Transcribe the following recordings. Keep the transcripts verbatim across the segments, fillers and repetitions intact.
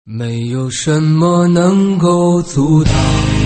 没有什么能够阻挡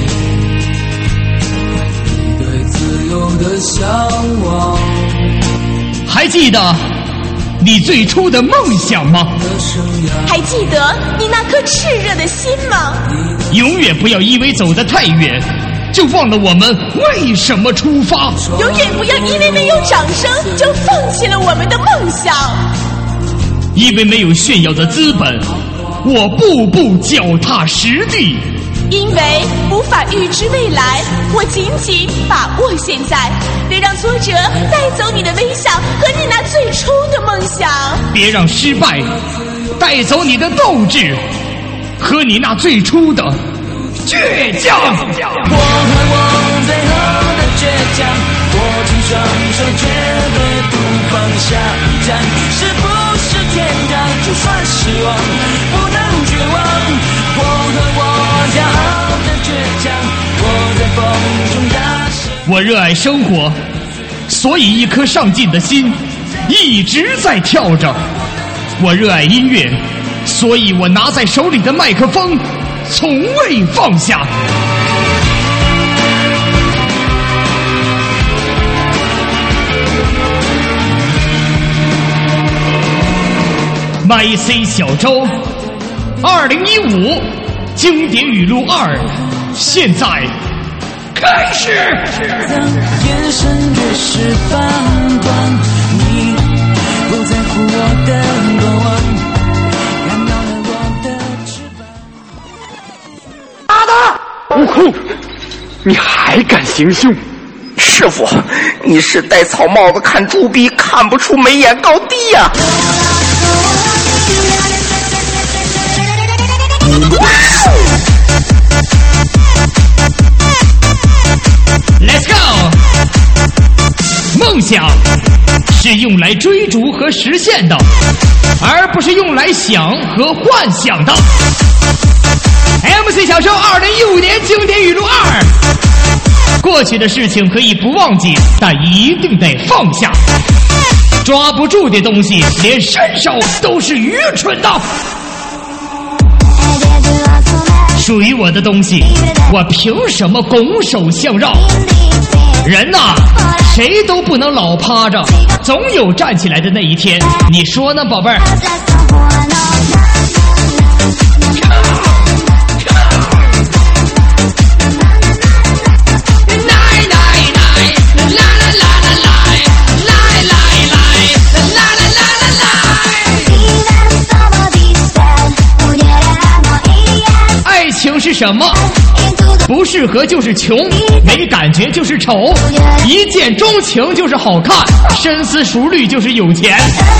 你对自由的向往。 还记得你最初的梦想吗？ 还记得你那颗炽热的心吗？ 永远不要因为走得太远就忘了我们为什么出发， 永远不要因为没有掌声就放弃了我们的梦想。 因为没有炫耀的资本，我步步脚踏实地。 因为无法预知未来，我紧紧把握现在。别让挫折带走你的微笑和你那最初的梦想。 别让失败带走你的斗志和你那最初的倔强。 我和我最后的倔强，握紧双手绝对不放下。一站是不是天堂？就算失望不能绝望。我和我骄傲的倔强，我在风中大声。 我热爱生活，所以一颗上进的心一直在跳着。我热爱音乐，所以我拿在手里的麦克风从未放下。麦 C 小周二零一五经典语录二现在开始。 眼神越是放光，你不在乎我的过往，看到了我的翅膀。 阿达，悟空，你还敢行凶？ 师傅，你是戴草帽子看猪逼，看不出眉眼高低呀、啊！ Let's go！ 梦想是用来追逐和实现的，而不是用来想和幻想的。M C 小周二零一五年经典语录二：过去的事情可以不忘记，但一定得放下。抓不住的东西，连伸手都是愚蠢的。属于我的东西，我凭什么拱手相让？人呐、啊，谁都不能老趴着，总有站起来的那一天。你说呢，宝贝儿？爱情是什么？不适合就是穷，没感觉就是丑，一见钟情就是好看，深思熟虑就是有钱。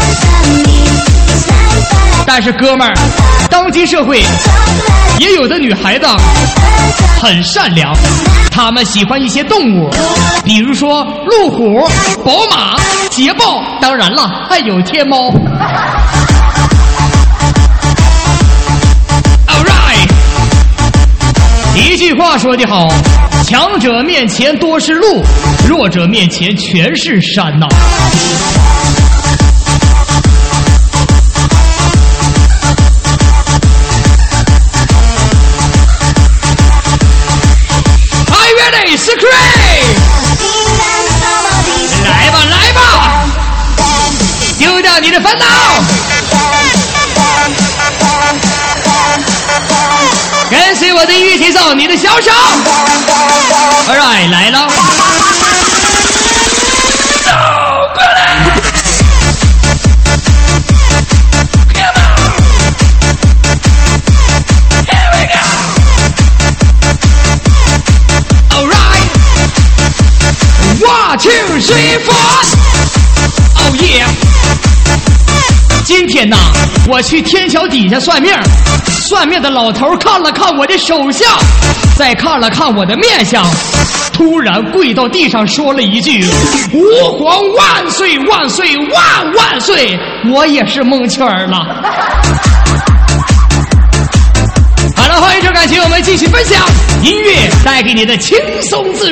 但是哥们儿，当今社会也有的女孩子很善良，她们喜欢一些动物，比如说路虎、宝马、捷豹，当然了，还有天猫。一句话说得好，强者面前多是路，弱者面前全是山呐。Are you ready? Scream！ 来吧，来吧，丢掉你的烦恼。跟随我的音乐节奏，你的小手 ，Alright， 来了，走过来 ，Come on，Here we go，Alright，One two three four，Oh yeah。今天呐，我去天桥底下算命，算命的老头看了看我的手相，再看了看我的面相，突然跪到地上说了一句：“吾皇万岁万岁万万岁！”我也是蒙圈了。好了，欢迎收看，请我们继续分享音乐带给你的轻松自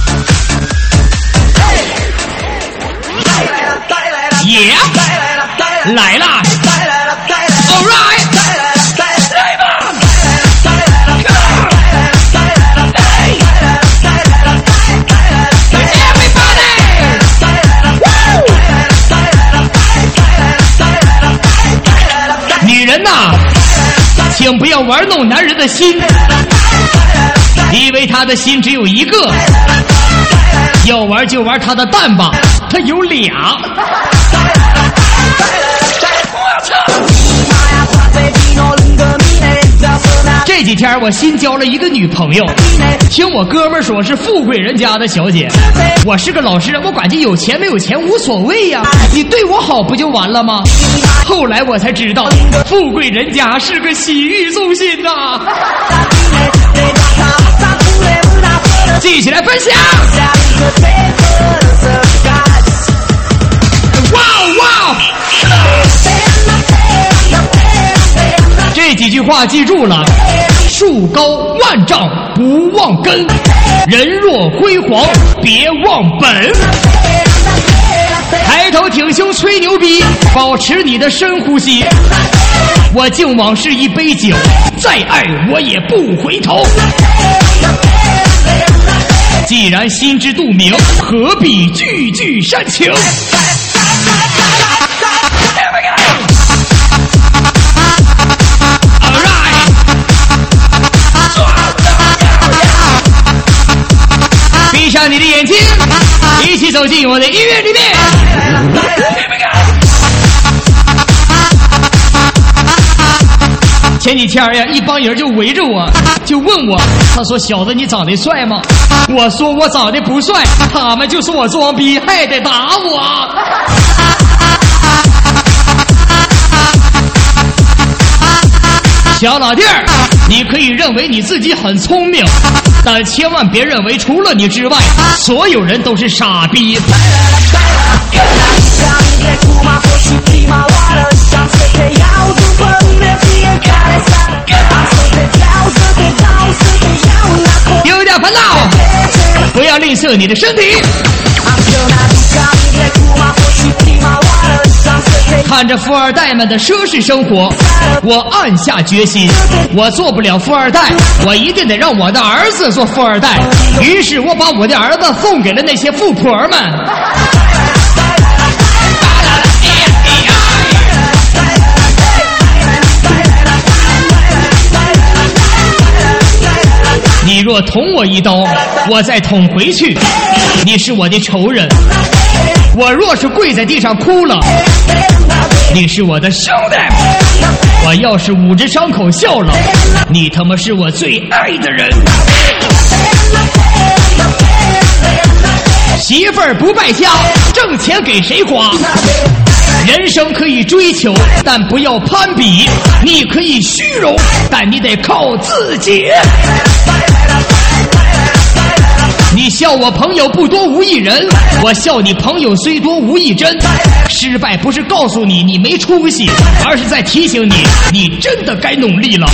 如。Yeah！ 带来了，带来啦 ！All right， 来吧！女人呐，请不要玩弄男人的心，以为他的心只有一个。要玩就玩他的蛋吧，他有俩。这几天我新交了一个女朋友，听我哥们说是富贵人家的小姐。我是个老实人，我感觉有钱没有钱无所谓呀，你对我好不就完了吗？后来我才知道，富贵人家是个洗浴中心呐、啊。继续来分享。哇哇！这几句话记住了：树高万丈不忘根，人若辉煌别忘本。抬头挺胸吹牛逼，保持你的深呼吸。我敬往事一杯酒，再爱我也不回头。既然心知肚明，何必句句煽情？闭上你的眼睛，一起走进我的音乐里面。前几天呀，一帮人就围着我，就问我，他说：“小子，你长得帅吗？”我说：“我长得不帅。”他们就说我装逼，还得打我。小老弟儿，你可以认为你自己很聪明，但千万别认为除了你之外，所有人都是傻逼。有点烦恼，不要吝啬你的身体。看着富二代们的奢侈生活，我暗下决心，我做不了富二代，我一定得让我的儿子做富二代。于是我把我的儿子送给了那些富婆们。你若捅我一刀，我再捅回去，你是我的仇人。我若是跪在地上哭了，你是我的兄弟。我要是捂着伤口笑了，你他妈是我最爱的人。媳妇儿不败家，挣钱给谁花？人生可以追求，但不要攀比；你可以虚荣，但你得靠自己。你笑我朋友不多无一人，我笑你朋友虽多无一真。失败不是告诉你你没出息，而是在提醒你，你真的该努力了。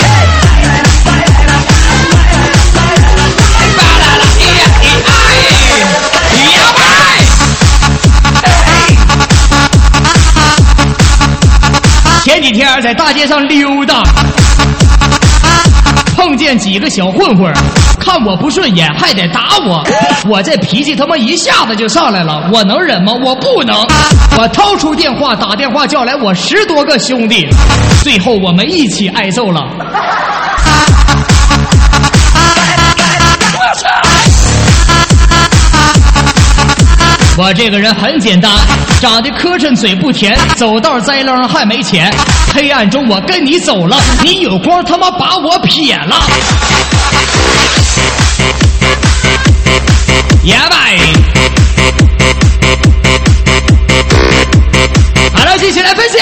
前几天在大街上溜达，碰见几个小混混，看我不顺眼还得打我，我这脾气他妈一下子就上来了，我能忍吗？我不能。我掏出电话打电话叫来我十多个兄弟，最后我们一起挨揍了。我这个人很简单，长得磕碜嘴不甜，走道栽楞还没钱。黑暗中我跟你走了，你有光他妈把我撇了。耶拜！好了，继续来分享。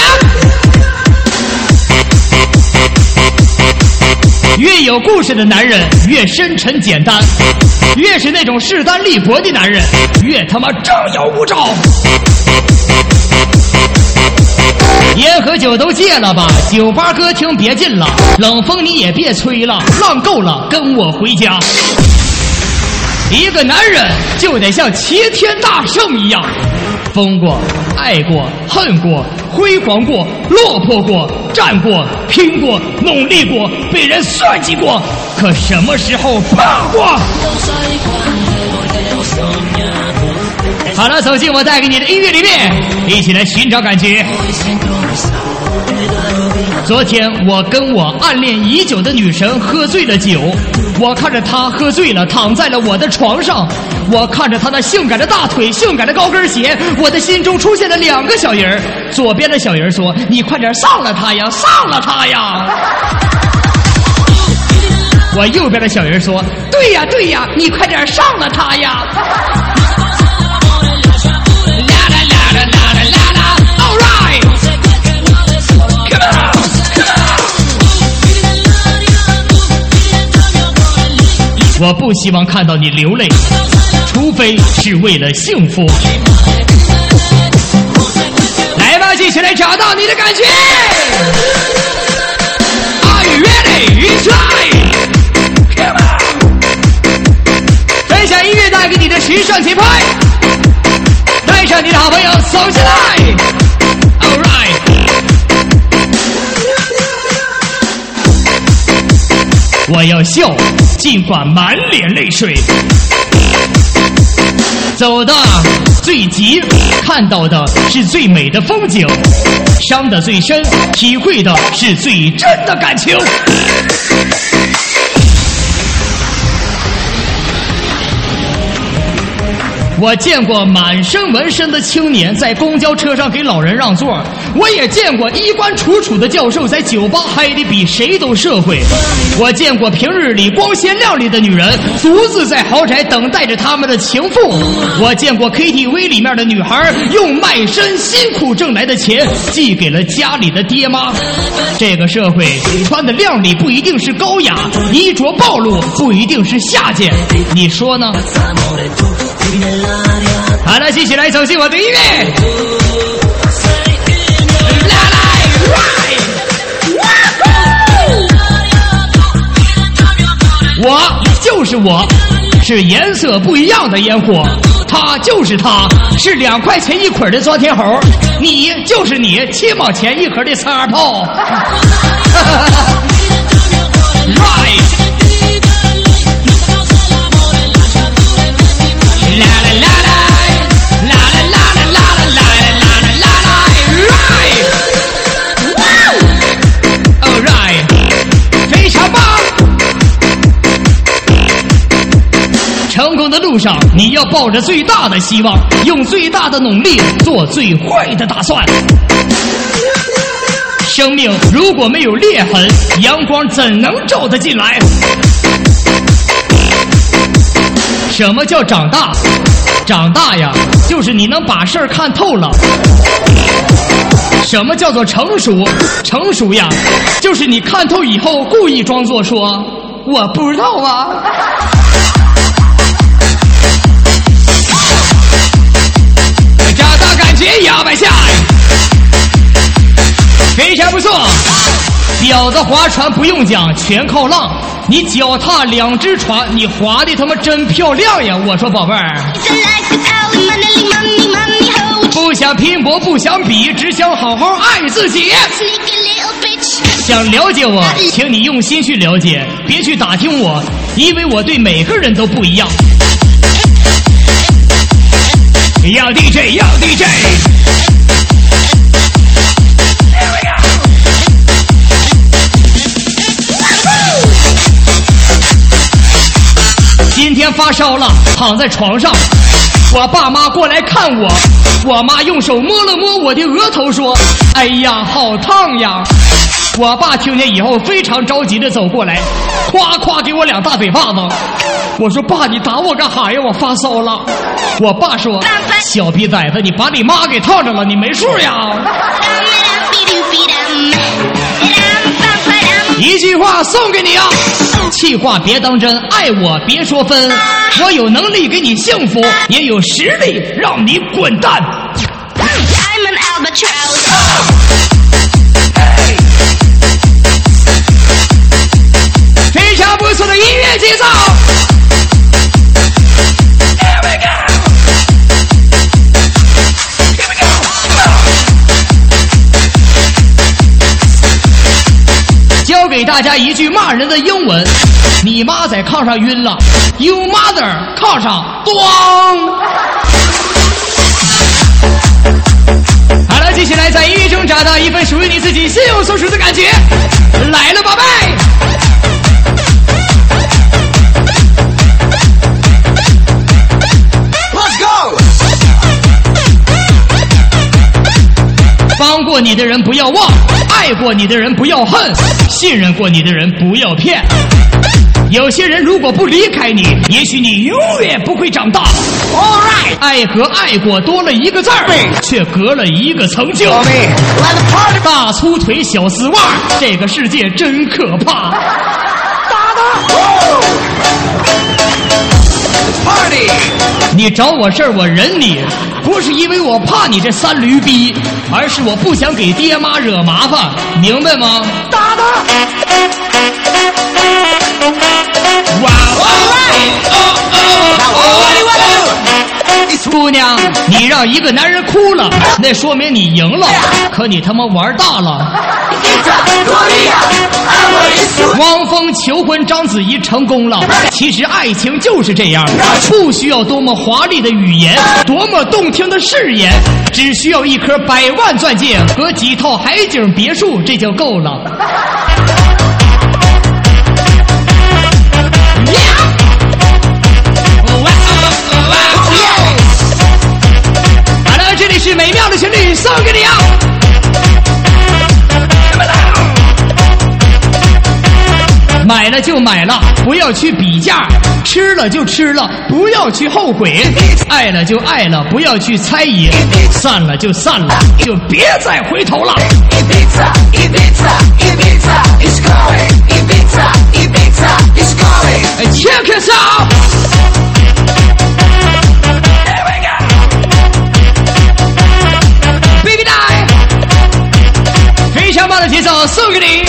越有故事的男人越深沉简单，越是那种势单力薄的男人越他妈张牙舞爪。烟和酒都戒了吧，酒吧歌厅别进了，冷风你也别吹了，浪够了跟我回家。一个男人就得像齐天大圣一样， 疯过，爱过，恨过，辉煌过，落魄过，战过，拼过，努力过，被人算计过，可什么时候胖过？好了，走进我带给你的音乐里面，一起来寻找感觉。昨天我跟我暗恋已久的女神喝醉了酒，我看着她喝醉了躺在了我的床上，我看着她那性感的大腿，性感的高跟鞋，我的心中出现了两个小人。左边的小人说：你快点上了她呀，上了她呀。我右边的小人说：对呀对呀，你快点上了她呀。我不希望看到你流泪，除非是为了幸福。来吧，继续来找到你的感觉。Are you ready? It's time. Come on. 分享音乐带给你的时尚节拍，带上你的好朋友走起来。All right. 我要笑，尽管满脸泪水。走的最急，看到的是最美的风景，伤得最深，体会的是最真的感情。我见过满身纹身的青年在公交车上给老人让座，我也见过衣冠楚楚的教授在酒吧嗨得比谁都社会，我见过平日里光鲜亮丽的女人独自在豪宅等待着他们的情妇，我见过 K T V 里面的女孩用卖身辛苦挣来的钱寄给了家里的爹妈。这个社会穿的靓丽不一定是高雅，衣着暴露不一定是下贱，你说呢？好了，继续来走进我的音乐。我就是我，是颜色不一样的烟火，他就是他，是两块钱一捆的钻天猴，你就是你，七毛钱一盒的擦炮。right。啦啦啦啦，啦啦啦啦啦啦啦啦啦啦 ，right，all right， 非常棒。成功的路上，你要抱着最大的希望，用最大的努力做最坏的打算。生命如果没有裂痕，阳光怎能照得进来？什么叫长大？长大呀，就是你能把事儿看透了。什么叫做成熟？成熟呀，就是你看透以后故意装作说我不知道啊。找到感觉摇摆下，非常不错。屌的划船不用讲，全靠浪。你脚踏两只船，你划的他妈真漂亮呀！我说宝贝儿，不想拼搏，不想比，只想好好爱自己。想了解我，请你用心去了解，别去打听我，因为我对每个人都不一样。要 D J， 要 D J。今天发烧了，躺在床上，我爸妈过来看我，我妈用手摸了摸我的额头说：哎呀，好烫呀。我爸听见以后非常着急的走过来，夸夸给我两大嘴巴子。我说爸，你打我干哈呀？我发烧了。我爸说：小逼崽子，你把你妈给烫着了，你没数呀。一句话送给你啊，气话别当真，爱我别说分，我有能力给你幸福，也有实力让你滚蛋。I'm an albatross。非常不错的音乐节奏。Here we go。 给大家一句骂人的英文：你妈在炕上晕了 ，You mother， 炕上咣。好了，接下来在音乐中找到一份属于你自己心有所属的感觉，来了，宝贝。帮过你的人不要忘，爱过你的人不要恨，信任过你的人不要骗。有些人如果不离开你，也许你永远不会长大。All right， 爱和爱过多了一个字儿，却隔了一个成就。大粗腿小丝袜，这个世界真可怕。打他！ Party！ 你找我事儿我忍你，不是因为我怕你这三驴逼，而是我不想给爹妈惹麻烦，明白吗？打他！哇哇姑娘，你让一个男人哭了，那说明你赢了，可你他妈玩大了。汪峰求婚章子怡成功了，其实爱情就是这样，不需要多么华丽的语言，多么动听的誓言，只需要一颗百万钻戒和几套海景别墅，这就够了。好了，这里是美妙的旋律，送给你啊！买了就买了，不要去比价；吃了就吃了，不要去后悔；爱了就爱了，不要去猜疑；散了就散了，就别再回头了。Check us out！ Baby Die， 非常棒的节奏送给你。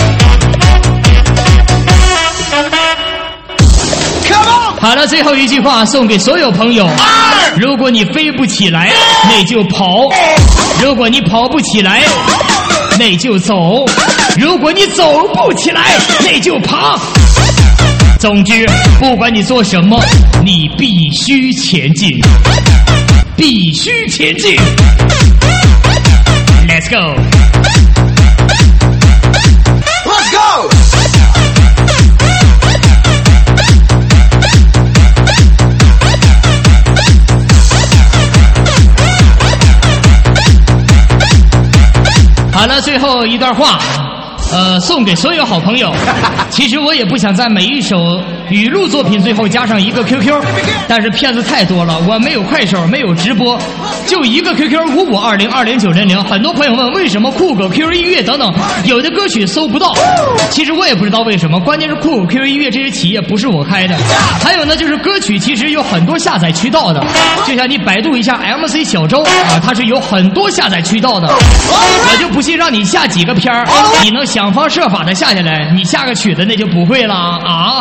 好了，最后一句话送给所有朋友：如果你飞不起来，那就跑；如果你跑不起来，那就走；如果你走不起来，那就爬。总之，不管你做什么，你必须前进，必须前进。Let's go！ Let's go！ 好了，最后一段话，呃，送给所有好朋友。其实我也不想在每一首语录作品最后加上一个 Q Q， 但是骗子太多了，我没有快手，没有直播，就一个 Q Q 五五二零二零九零零。很多朋友问为什么酷狗、Q Q 音乐等等有的歌曲搜不到，其实我也不知道为什么，关键是酷狗、Q Q 音乐这些企业不是我开的。还有呢，就是歌曲其实有很多下载渠道的，就像你百度一下 M C 小周啊，它是有很多下载渠道的。我就不信让你下几个片儿，你能想方设法的下下来，你下个曲子那就不会了啊。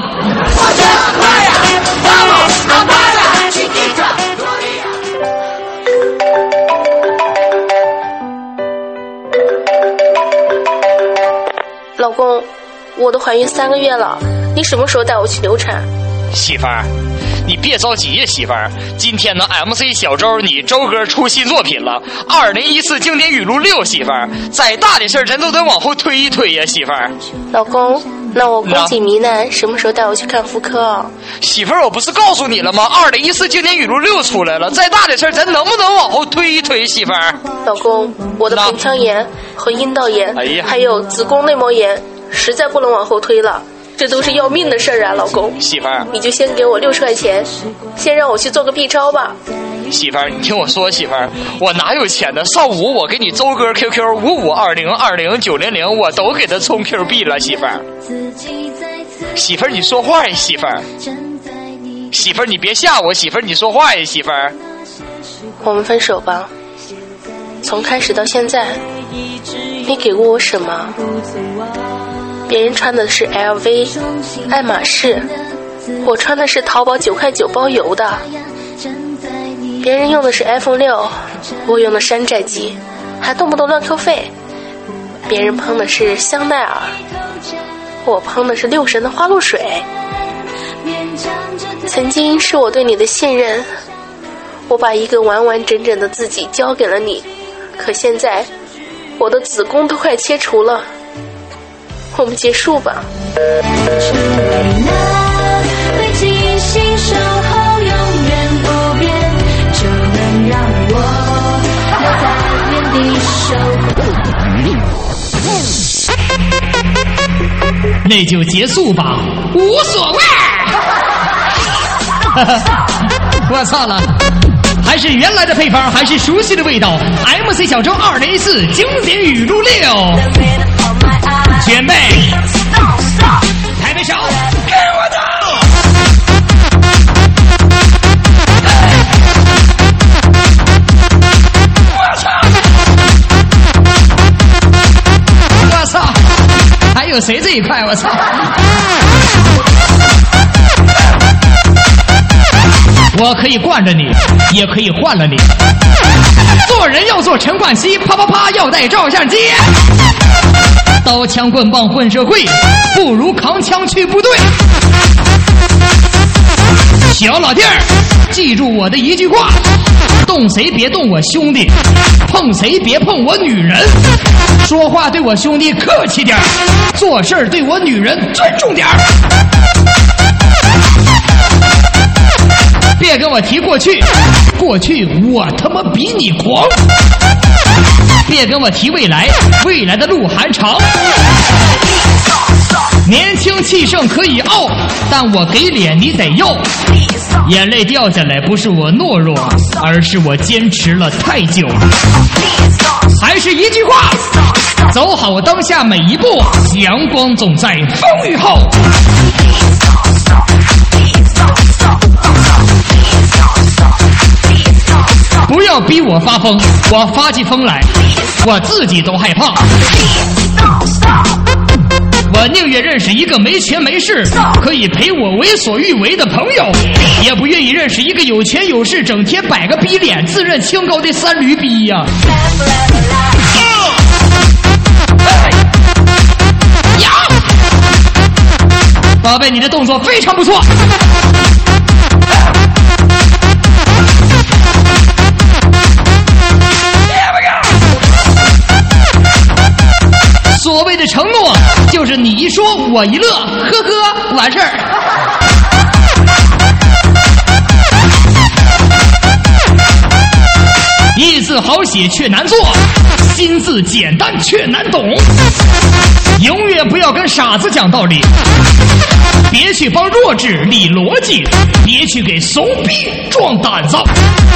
老公，我都怀孕三个月了，你什么时候带我去流产？ 媳妇儿，你别着急呀，媳妇儿。今天呢 ，M C 小周你周哥出新作品了，二零一四经典语录六，媳妇儿，再大的事儿咱都得往后推一推呀，媳妇儿。 老公，那我宫颈糜烂什么时候带我去看妇科啊？ 媳妇儿，我不是告诉你了吗？二零一四经典语录六出来了，再大的事儿咱能不能往后推一推，媳妇儿？ 老公，我的盆腔炎和阴道炎， 哎呀， 还有子宫内膜炎，实在不能往后推了。这都是要命的事儿啊，老公。 媳妇儿， 你就先给我六十块钱，先让我去做个 B 超吧。 媳妇儿，你听我说，媳妇儿，我哪有钱呢？上午我给你周哥 Q Q 五五二零二零九零零，我都给他充 Q 币了，媳妇儿。媳妇儿，你说话呀，媳妇儿。媳妇儿，你别吓我，媳妇儿，你说话呀，媳妇儿。 我们分手吧。从开始到现在，你给过我什么？别人穿的是 L V、爱马仕，我穿的是淘宝九块九包邮的。别人用的是 iPhone 六，我用的山寨机，还动不动乱扣费。别人碰的是香奈儿， 我喷的是六神的花露水。曾经是我对你的信任，我把一个完完整整的自己交给了你，可现在我的子宫都快切除了，我们结束吧。 那就结束吧，无所谓。我操了，还是原来的配方，还是熟悉的味道。M C 小周二零一四经典语录六，准备，抬杯手，跟我走。我操！我操！还有谁这一块？我操！我可以惯着你，也可以换了你。做人要做陈冠希，啪啪啪要带照相机。刀枪棍棒混社会，不如扛枪去部队。小老弟儿，记住我的一句话：动谁别动我兄弟，碰谁别碰我女人。说话对我兄弟客气点，做事儿对我女人尊重点。别跟我提过去，过去我他妈比你狂。别跟我提未来，未来的路还长。年轻气盛可以傲，但我给脸你得要。眼泪掉下来不是我懦弱，而是我坚持了太久。还是一句话，走好当下每一步，阳光总在风雨后。不要逼我发疯，我发起疯来，我自己都害怕。我宁愿认识一个没钱没势，可以陪我为所欲为的朋友，也不愿意认识一个有权有势，整天摆个逼脸，自认清高的三驴逼呀、啊！呀，宝贝，你的动作非常不错。所谓的承诺，就是你一说我一乐，呵呵，完事儿。意字好写却难做，心字简单却难懂。永远不要跟傻子讲道理，别去帮弱智理逻辑，别去给怂逼壮胆子。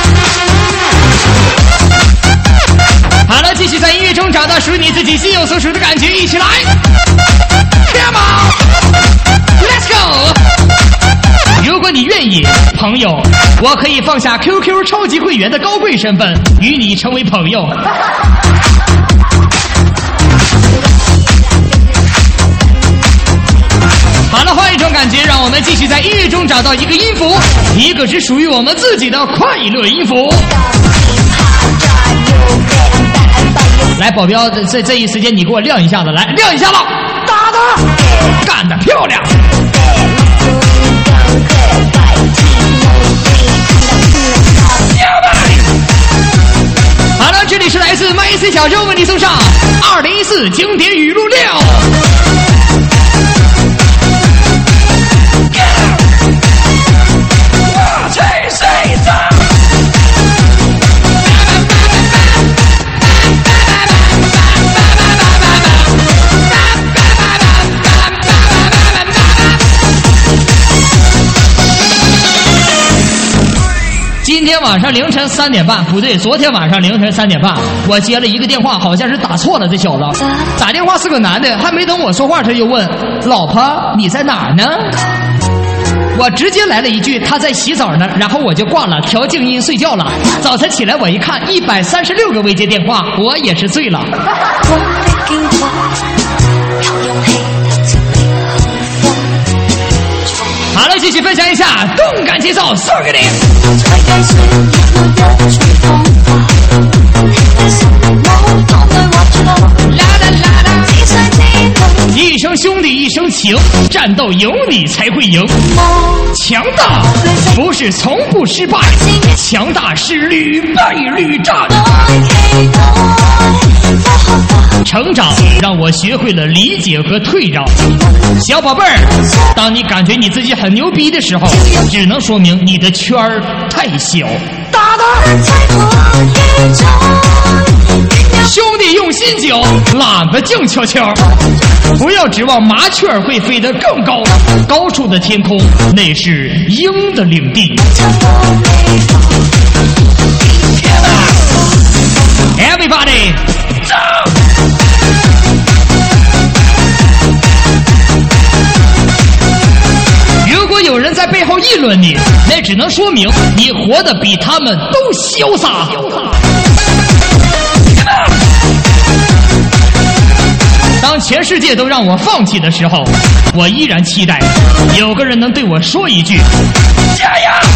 好了，继续在音乐中找到属于你自己心有所属的感觉，一起来 Come on Let's go。 如果你愿意，朋友，我可以放下 Q Q 超级会员的高贵身份，与你成为朋友。好了，换一种感觉，让我们继续在音乐中找到一个音符，一个是属于我们自己的快乐音符。来，保镖，这这一时间你给我亮一下子，来亮一下了，打的，干得漂亮。好了，这里是来自麦 C 小周为你送上二零一四经典语录六。今天晚上凌晨三点半，不对，昨天晚上凌晨三点半，我接了一个电话，好像是打错了。这小子打电话是个男的，还没等我说话，他就问：“老婆，你在哪儿呢？”我直接来了一句：“他在洗澡呢。”然后我就挂了，调静音睡觉了。早晨起来我一看，一百三十六个未接电话，我也是醉了。好了，继续分享一下动感节奏，送给你。一一声兄弟一声情，战斗有你才会赢。强大不是从不失败，强大是屡败屡战。成长让我学会了理解和退让。小宝贝儿，当你感觉你自己很牛逼的时候，只能说明你的圈儿太小。打的兄弟用心酒，懒子静悄悄。不要指望麻雀会飞得更高，高处的天空那是鹰的领地。Everybody， 走！如果有人在背后议论你，那只能说明你活得比他们都潇洒。当全世界都让我放弃的时候，我依然期待有个人能对我说一句加油。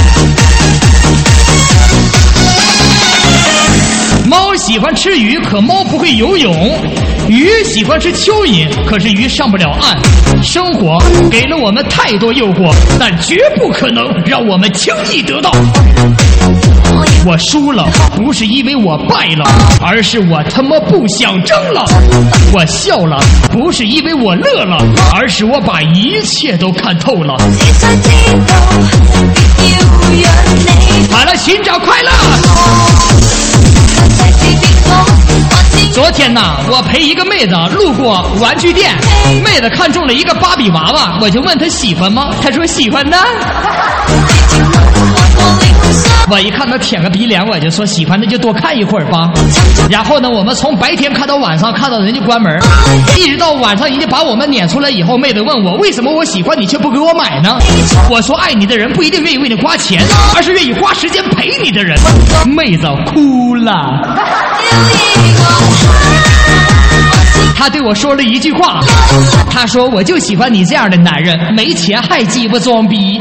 猫喜欢吃鱼，可猫不会游泳；鱼喜欢吃蚯蚓，可是鱼上不了岸。生活给了我们太多诱惑，但绝不可能让我们轻易得到。我输了，不是因为我败了，而是我他妈不想争了。我笑了，不是因为我乐了，而是我把一切都看透了。好了，寻找快乐。昨天呐，我陪一个妹子路过玩具店，妹子看中了一个芭比娃娃，我就问她喜欢吗？她说喜欢呢。我一看她舔个鼻梁，我就说喜欢那就多看一会儿吧。然后呢，我们从白天看到晚上，看到人家关门，一直到晚上人家把我们撵出来以后，妹子问我为什么我喜欢你却不给我买呢？我说爱你的人不一定愿意为你花钱，而是愿意花时间陪你的人。妹子哭了。他对我说了一句话，他说我就喜欢你这样的男人，没钱还鸡巴装逼。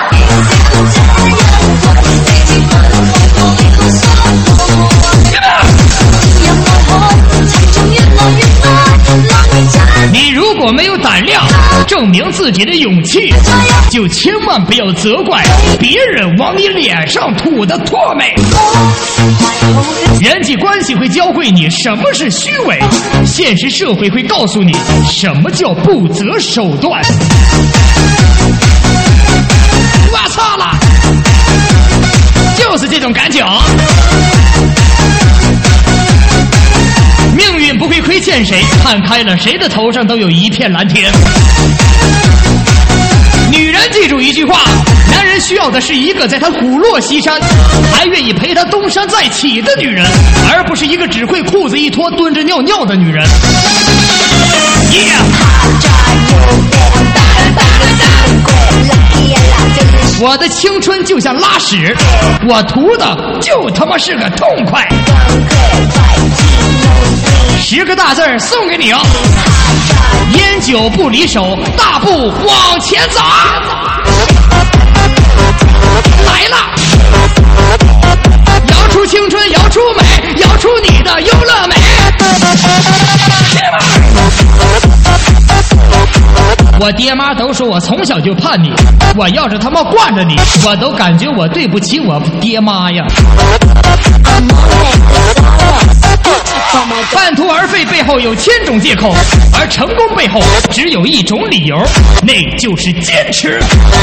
你如果没有胆量证明自己的勇气，就千万不要责怪别人往你脸上吐的唾沫。人际关系会教会你什么是虚伪，现实社会会告诉你什么叫不择手段。我操了，就是这种感觉。命运不会亏欠谁，看开了，谁的头上都有一片蓝天。女人记住一句话，男人需要的是一个在他虎落西山还愿意陪他东山再起的女人，而不是一个只会裤子一脱蹲着尿尿的女人。Yeah! 我的青春就像拉屎，我图的就他妈是个痛快。十个大字儿送给你哦，烟酒不离手，大步往前走。来了，摇出青春，摇出美，摇出你的优乐美。我爹妈都说我从小就叛逆，我要是他妈惯着你，我都感觉我对不起我爹妈呀。半途而废背后有千种借口，而成功背后只有一种理由，那就是坚持。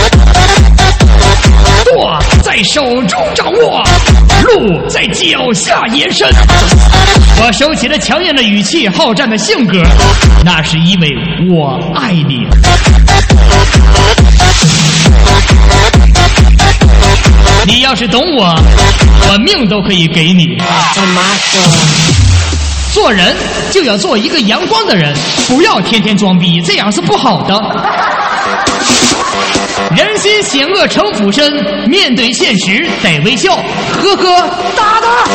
舵在手中掌握，路在脚下延伸。我收起了强硬的语气，好战的性格，那是因为我爱你。你要是懂我，我命都可以给你。做人就要做一个阳光的人，不要天天装逼，这样是不好的。人心险恶成俯身，面对现实得微笑。呵呵，哒哒。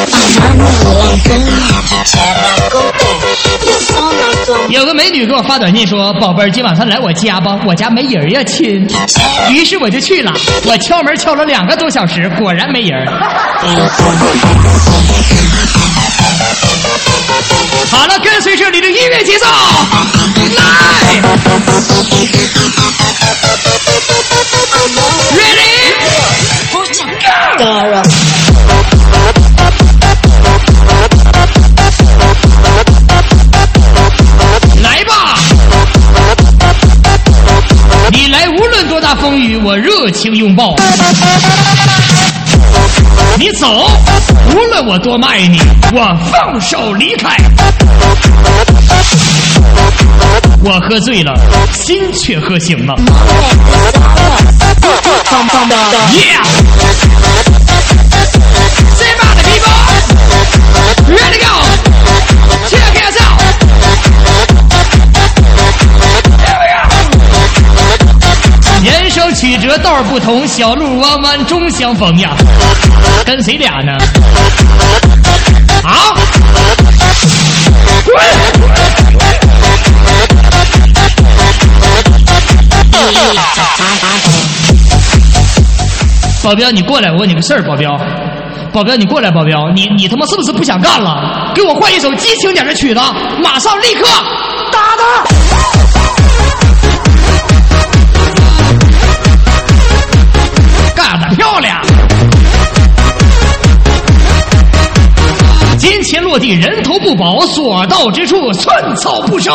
有个美女给我发短信说：“宝贝儿，今晚上来我家吧，我家没人呀，亲。”于是我就去了，我敲门敲了两个多小时，果然没人。好了，跟随这里的音乐节奏，来。 Ready? Go! 来吧，你来，无论多大风雨，我热情拥抱。你走，无论我多么爱你，我放手离开。我喝醉了，心却喝醒了。Yeah! Say about the people! Ready to go! Check us out! Here we go! 人生曲折道儿不同，小路弯弯终相逢呀。跟谁俩呢？啊！滚！保镖，你过来，我问你个事儿，保镖。保镖，你过来，保镖，你你他妈是不是不想干了？给我换一首激情点的曲子，马上立刻打他！干得漂亮！金钱落地，人头不保，所到之处，寸草不生。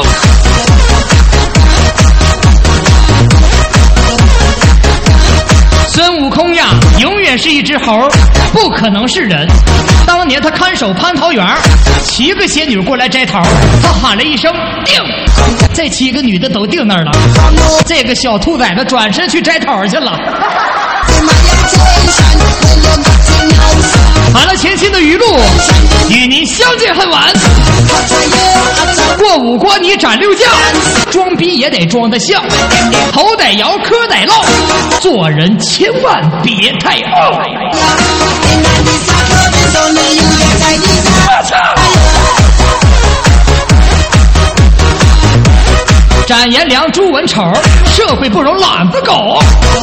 孙悟空呀，永远是一只猴，不可能是人。当年他看守蟠桃园，七个仙女过来摘桃，他喊了一声定，这七个女的都定那儿了。这个小兔崽子转身去摘桃去了。好了，前期的语录与您相见恨晚。过五关你斩六将，装逼也得装得像，头得摇，磕得唠，做人千万别太傲。展颜良，朱文丑，社会不容懒子狗。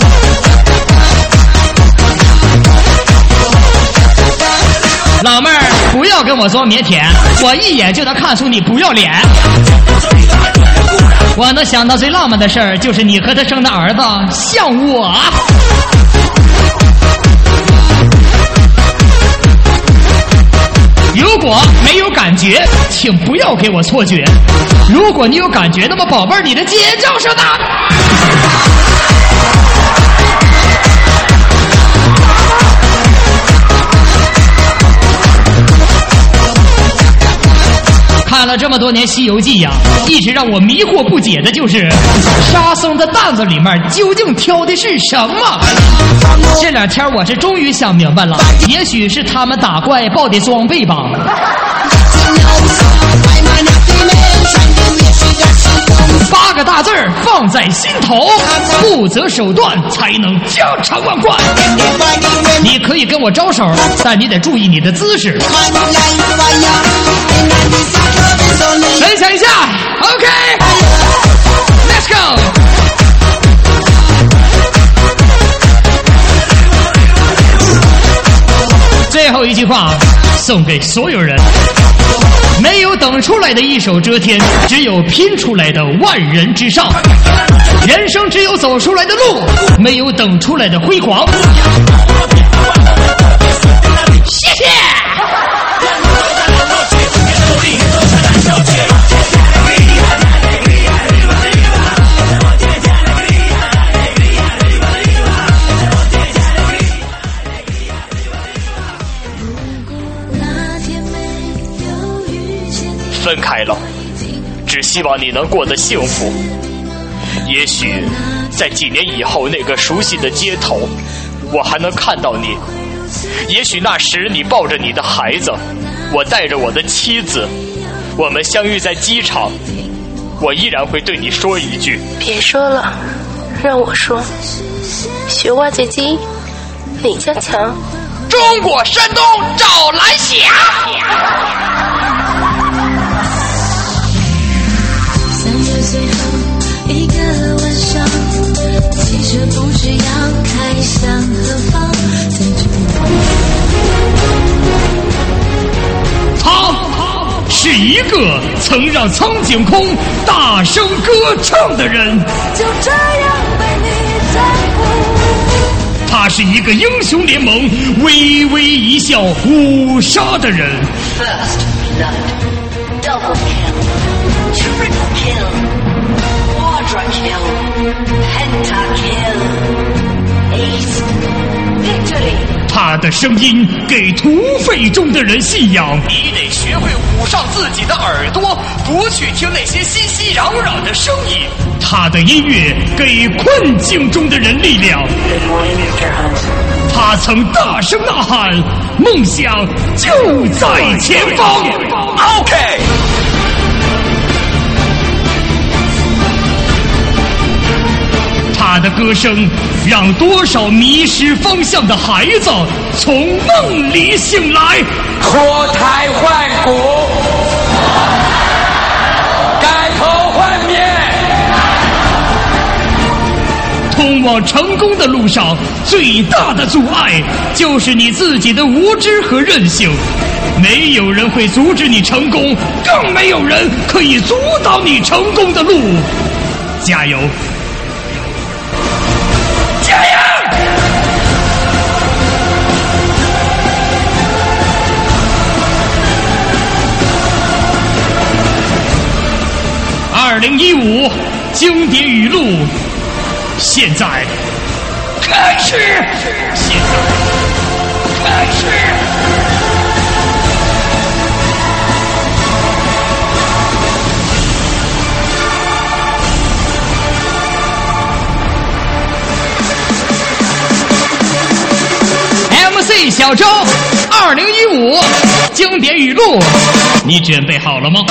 老妹儿，不要跟我装腼腆，我一眼就能看出你不要脸。我能想到最浪漫的事儿，就是你和他生的儿子像我。如果没有感觉，请不要给我错觉；如果你有感觉，那么宝贝儿，你的尖叫声呢？看了这么多年《西游记》呀，一直让我迷惑不解的就是沙僧的担子里面究竟挑的是什么？这两天我是终于想明白了，也许是他们打怪抱的装备吧。八个大字儿放在心头，不择手段才能家常万贯。你可以跟我招手，但你得注意你的姿势。分享一下 ，OK， Let's go。最后一句话送给所有人。没有等出来的一手遮天，只有拼出来的万人之上。人生只有走出来的路，没有等出来的辉煌。谢谢。 分开了，只希望你能过得幸福。也许在几年以后，那个熟悉的街头，我还能看到你。也许那时你抱着你的孩子，我带着我的妻子，我们相遇在机场，我依然会对你说一句： 别说了，让我说。学蛙姐姐，李家强， 中国山东赵兰霞。 最后一个晚上，汽车不知要开向何方，在这他是是一个曾让苍井空大声歌唱的人， 就这样被你在乎。 他是一个英雄联盟微微一笑五杀的人。 First blood, double kill, triple kill, quadra kill, penta kill, ace, victory. 他的声音给土匪中的人信仰。 你得学会捂上自己的耳朵，不去听那些熙熙攘攘的声音。 他的音乐给困境中的人力量。他曾大声呐喊：“梦想就在前方。” OK。 他的歌声让多少迷失方向的孩子从梦里醒来。 脱胎换骨，改头换面。 通往成功的路上，最大的阻碍就是你自己的无知和任性。没有人会阻止你成功，更没有人可以阻挡你成功的路。加油！加油！二零一五经典语录，现在开始！现在开始！ M C 小周，二零一五经典语录，你准备好了吗？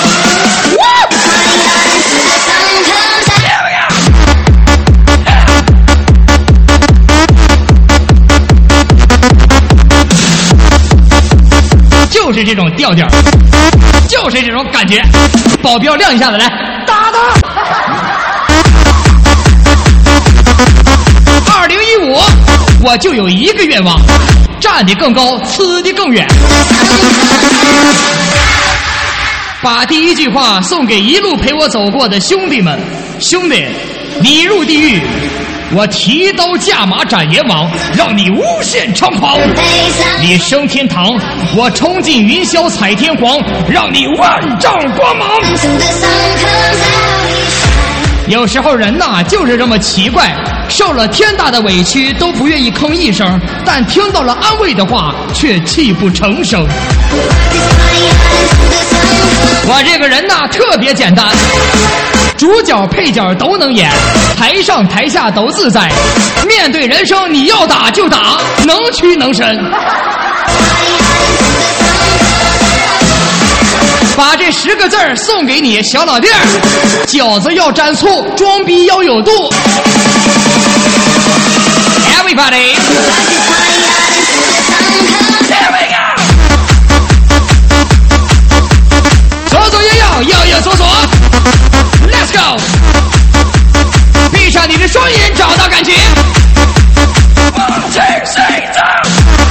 就是这种调调，就是这种感觉。保镖亮一下子来，打他！二零一五，我就有一个愿望。 站得更高，呲得更远。把第一句话送给一路陪我走过的兄弟们：兄弟，你入地狱，我提刀架马斩阎王，让你无限猖狂；你升天堂，我冲进云霄踩天皇，让你万丈光芒。有时候人呐就是这么奇怪，受了天大的委屈都不愿意吭一声，但听到了安慰的话却泣不成声。我这个人呐特别简单，主角配角都能演，台上台下都自在。面对人生，你要打就打，能屈能伸。把这十个字儿送给你，小老弟儿，饺子要沾醋，装逼要有度。Everybody， 左左右右，右右左左 ，Let's go！ 闭上你的双眼，找到感觉。One two three go！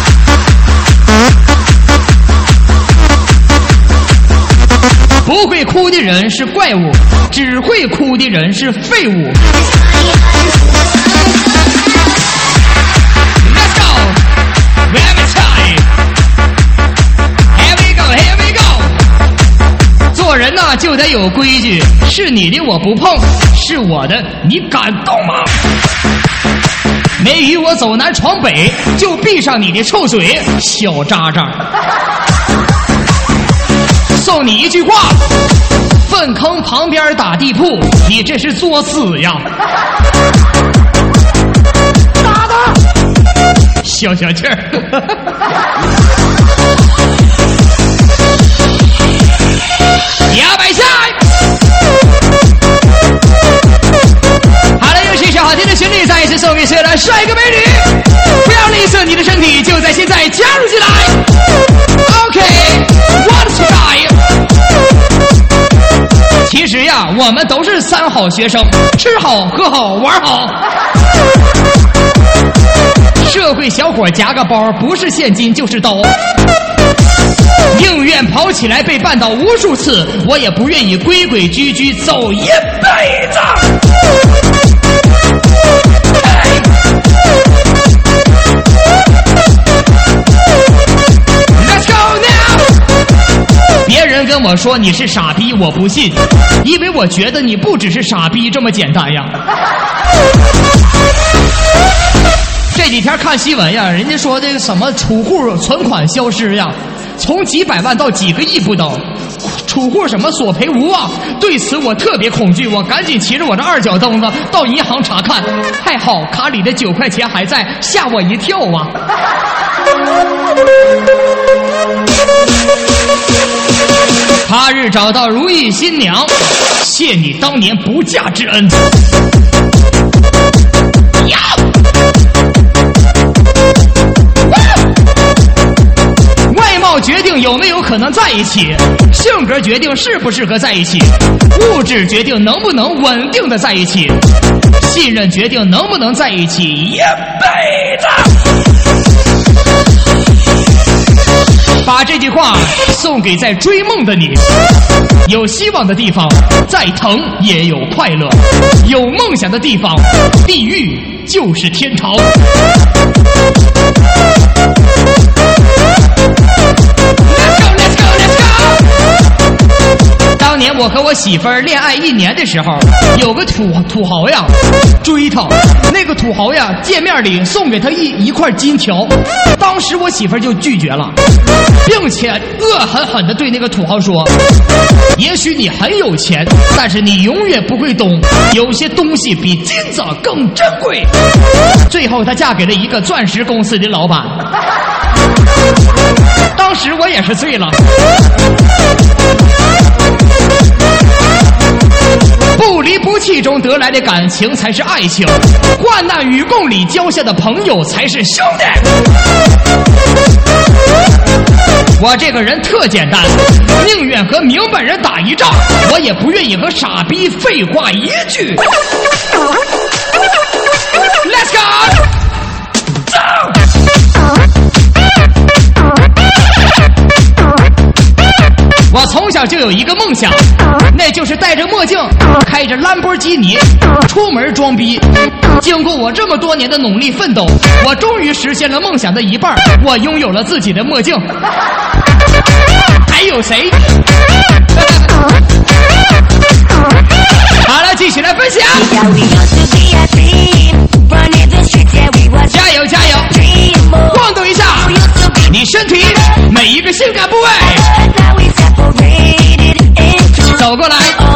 不会哭的人是怪物，只会哭的人是废物。Let's go, let me try. Here we go, here we go. 做人呐就得有规矩，是你的我不碰，是我的你敢动吗？没与我走南闯北，就闭上你的臭嘴，小渣渣。送你一句话：粪坑旁边打地铺，你这是作死呀！打他！消消气儿。摇摆下。好了，有些小好听的旋律，再一次送给所有的帅哥美女。不要吝啬你的身体，就在现在加入进来。OK，One try。其实呀，我们都是三好学生，吃好、喝好、玩好。社会小伙夹个包，不是现金就是刀。 宁愿跑起来被绊倒无数次，我也不愿意规规矩矩走一辈子。Let's go now！ 别人跟我说你是傻逼，我不信，因为我觉得你不只是傻逼这么简单呀。这几天看新闻呀，人家说这个什么储户存款消失呀，从几百万到几个亿不等，储户什么索赔无望。对此我特别恐惧，我赶紧骑着我的二脚蹬子到银行查看，还好卡里的九块钱还在，吓我一跳啊！他日找到如意新娘，谢你当年不嫁之恩。呀！外貌决定有没有可能在一起，性格决定适不适合在一起，物质决定能不能稳定的在一起，信任决定能不能在一起一辈子。把这句话送给在追梦的你，有希望的地方再疼也有快乐，有梦想的地方地狱就是天堂。当年我和我媳妇儿恋爱一年的时候，有个土土豪呀追她，那个土豪呀见面里送给她一一块金条，当时我媳妇儿就拒绝了，并且恶狠狠地对那个土豪说：也许你很有钱，但是你永远不会懂，有些东西比金子更珍贵。最后她嫁给了一个钻石公司的老板，当时我也是醉了。不离不弃中得来的感情才是爱情，患难与共里交下的朋友才是兄弟。我这个人特简单，宁愿和明白人打一仗，我也不愿意和傻逼废话一句。Let's go！ 我从小就有一个梦想，那就是戴着墨镜，开着兰博基尼，出门装逼。经过我这么多年的努力奋斗，我终于实现了梦想的一半，我拥有了自己的墨镜。还有谁？好了，继续来分享。加油加油！晃动一下你身体每一个性感部位。走过来。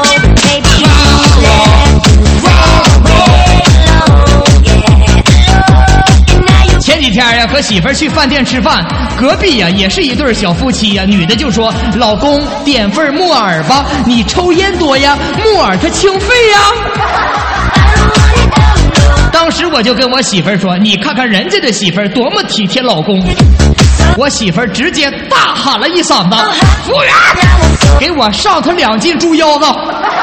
前几天呀，和媳妇儿去饭店吃饭，隔壁呀也是一对小夫妻呀，女的就说：“老公，点份木耳吧，你抽烟多呀，木耳它清肺呀。”当时我就跟我媳妇儿说：“你看看人家的媳妇儿多么体贴老公。”我媳妇儿直接大喊了一嗓子：“服务员，给我上他两斤猪腰子！”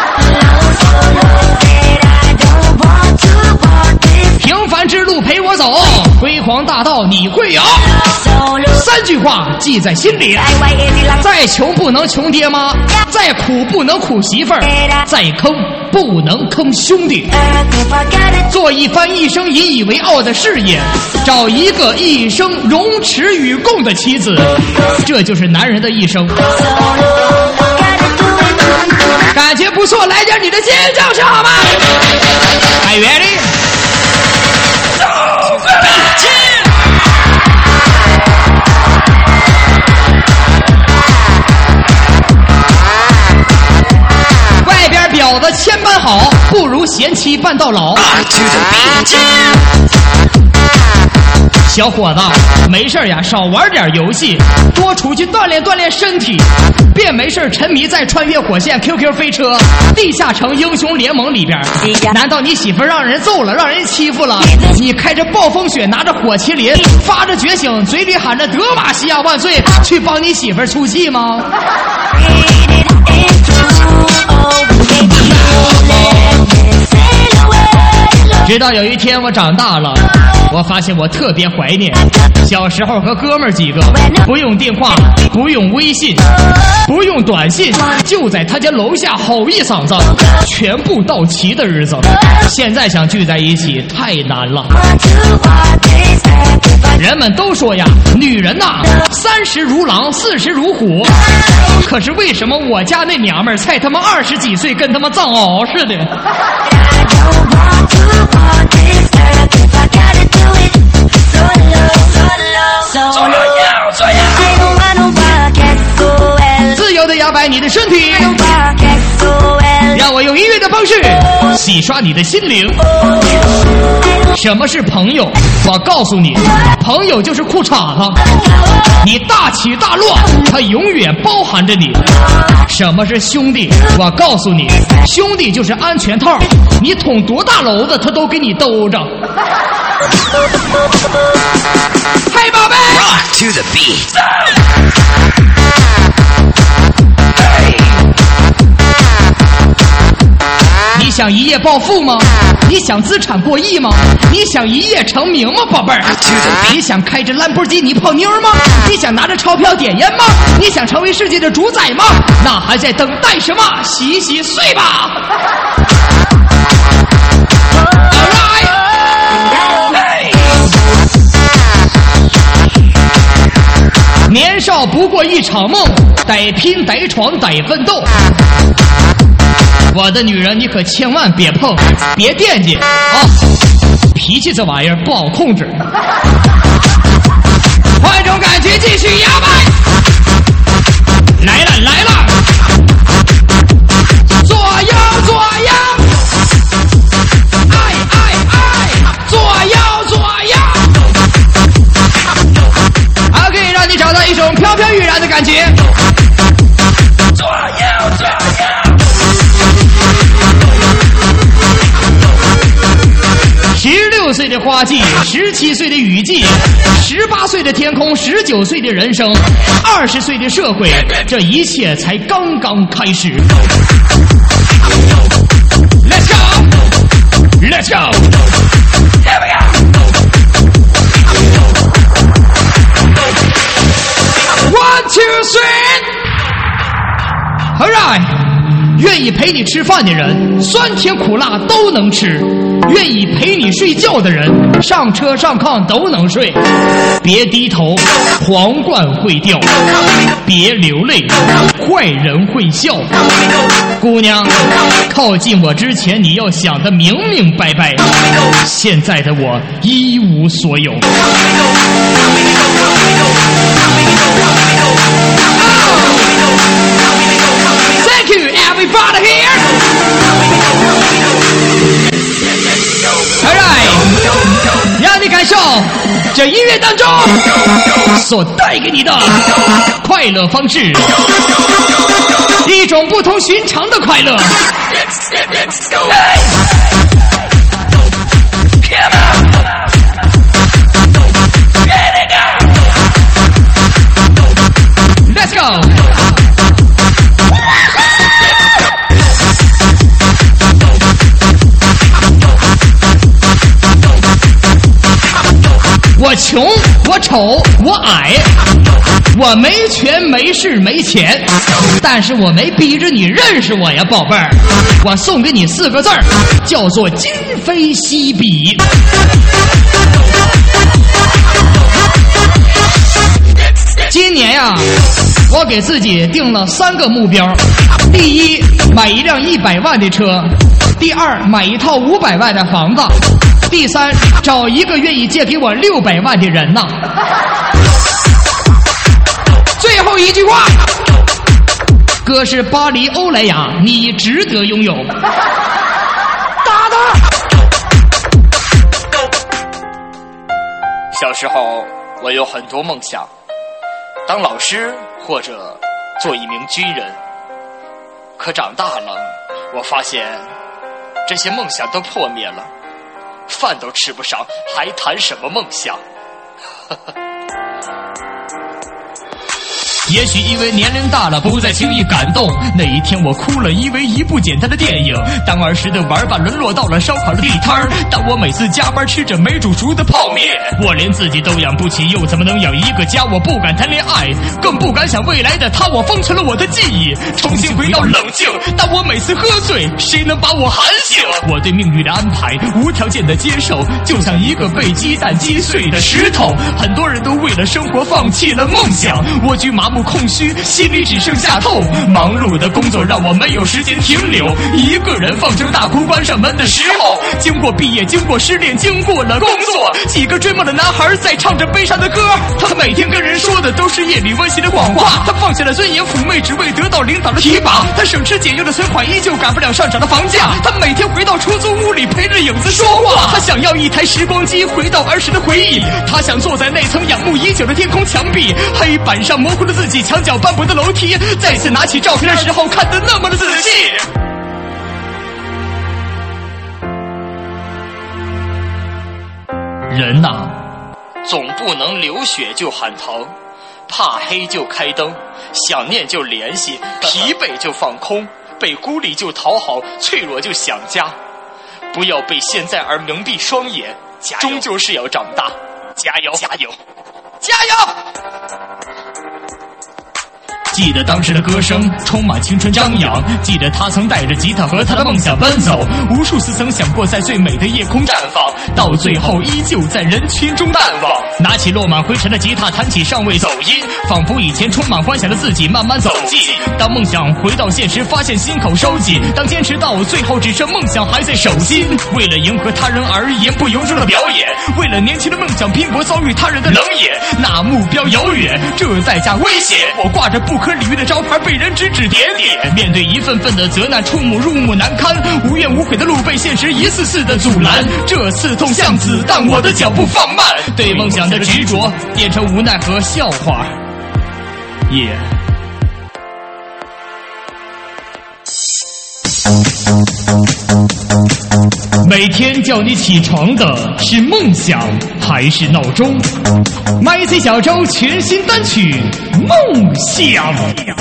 平凡之路陪我走，辉煌大道你会有。三句话记在心里：再穷不能穷爹妈，再苦不能苦媳妇儿，再坑不能坑兄弟。做一番一生引以为傲的事业，找一个一生荣耻与共的妻子，这就是男人的一生。感觉不错，来点你的尖叫声好吗？Are you ready？ 外边婊子千般好，不如贤妻办到老。小伙子，没事呀，少玩点游戏，多出去锻炼锻炼身体，别没事沉迷在穿越火线、Q Q 飞车、地下城英雄联盟里边。难道你媳妇让人揍了，让人欺负了？你开着暴风雪，拿着火麒麟，发着觉醒，嘴里喊着德玛西亚万岁，去帮你媳妇出气吗？ 直到有一天我长大了，我发现我特别怀念小时候和哥们儿几个不用电话，不用微信，不用短信，就在他家楼下吼一嗓子，全部到齐的日子。现在想聚在一起太难了。人们都说呀，女人呐，三十如狼，四十如虎。可是为什么我家那娘们儿才他妈二十几岁，跟他妈藏獒似的？自由的摇摆你的身体，让我用音乐的方式洗刷你的心灵。什么是朋友？我告诉你，朋友就是裤衩子，你大起大落，它永远包含着你。什么是兄弟？我告诉你，兄弟就是安全套，你捅多大篓子，他都给你兜着。嘿，宝贝 ，Rock to the beat。 你想一夜暴富吗？你想资产过亿吗？你想一夜成名吗，宝贝儿？你想开着兰博基尼泡妞吗？你想拿着钞票点烟吗？你想成为世界的主宰吗？那还在等待什么？洗洗睡吧！年少不过一场梦，得拼得闯得奋斗。我的女人你可千万别碰，别惦记啊！脾气这玩意儿不好控制。换种感觉继续摇摆，来了来了，左右左右，爱爱爱，左右左右。OK， 让你找到一种飘飘欲然的感觉。左右左右。十六岁的花季，十七岁的雨季，十八岁的天空，十九岁的人生，二十岁的社会，这一切才刚刚开始。Let's go, Let's go, Here we go. One, two, three. All right. 愿意陪你吃饭的人，酸甜苦辣都能吃；愿意陪你睡觉的人，上车上炕都能睡。别低头，皇冠会掉；别流泪，坏人会笑。姑娘，靠近我之前，你要想得明明白白。现在的我一无所有。Thank you, everybody here. All right， 让你感受这音乐当中所带给你的快乐方式，一种不同寻常的快乐。Let's go。我穷，我丑，我矮，我没权没势没钱，但是我没逼着你认识我呀，宝贝儿。我送给你四个字儿，叫做今非昔比。今年呀，我给自己定了三个目标：第一，买一辆一百万的车；第二，买一套五百万的房子；第三，找一个愿意借给我六百万的人呐。最后一句话，哥是巴黎欧莱雅，你值得拥有。打他！ 小时候，我有很多梦想，当老师或者做一名军人。可长大了，我发现这些梦想都破灭了，饭都吃不上，还谈什么梦想？ 也许因为年龄大了，不再轻易感动。那一天我哭了，因为一部简单的电影。当儿时的玩法沦落到了烧烤的地摊儿。当我每次加班吃着没煮熟的泡面，我连自己都养不起，又怎么能养一个家？我不敢谈恋爱，更不敢想未来的他。我封存了我的记忆，重新回到冷静。但我每次喝醉，谁能把我喊醒？我对命运的安排无条件的接受，就像一个被鸡蛋击碎的石头。很多人都为了生活放弃了梦想，我局麻木空虚，心里只剩下痛。忙碌的工作让我没有时间停留，一个人放声大哭，关上门的时候，经过毕业，经过失恋，经过了工作，几个追梦的男孩在唱着悲伤的歌。他们每天跟人说的都是夜里温馨的谎话。他放下了尊严妩媚，只为得到领导的提拔。他省吃俭用的存款依旧赶不了上涨的房价。他每天回到出租屋里陪着影子说话。他想要一台时光机，回到儿时的回忆。他想坐在那层仰慕已久的天空墙壁，黑板上模糊的自己，墙角斑驳的楼梯。再次拿起照片的时候，看得那么的仔细。人呐、啊，总不能流血就喊疼，怕黑就开灯，想念就联系，疲惫就放空，被孤立就讨好，脆弱就想家。不要被现在而蒙蔽双眼，终究是要长大。加油，加油，加油！记得当时的歌声充满青春张扬，记得他曾带着吉他和他的梦想奔走，无数次曾想过在最美的夜空绽放，到最后依旧在人群中淡忘。拿起落满灰尘的吉他，弹起尚未走音，仿佛以前充满幻想的自己慢慢走近。当梦想回到现实，发现心口收紧，当坚持到最后只剩梦想还在手心。为了迎合他人而言不由衷的表演，为了年轻的梦想拼搏遭遇他人的冷眼，那目标遥远，这代价危险。我挂着不可理喻的招牌被人指指点点，面对一份份的责难，触目入目难堪，无怨无悔的路被现实一次次的阻拦。这刺痛像子弹，我的脚步放慢，对梦想的执着变成无奈和笑话。耶、yeah.每天叫你起床的是梦想还是闹钟？ My C 小周全新单曲《梦想》。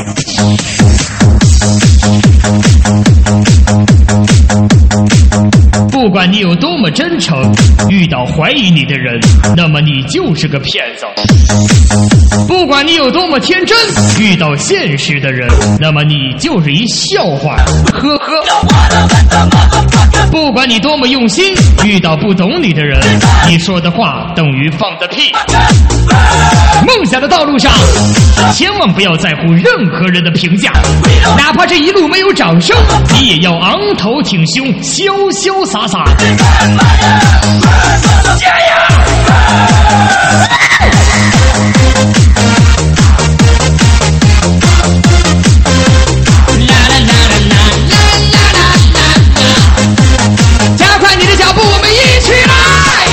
不管你有多么真诚，遇到怀疑你的人，那么你就是个骗子。不管你有多么天真，遇到现实的人，那么你就是一笑话。呵呵。不管你多么用心，遇到不懂你的人，你说的话等于放的屁。梦想的道路上，千万不要在乎任何人的评价，哪怕这一路没有掌声，你也要昂头挺胸，潇潇洒洒。加油！加快你的脚步，我们一起来！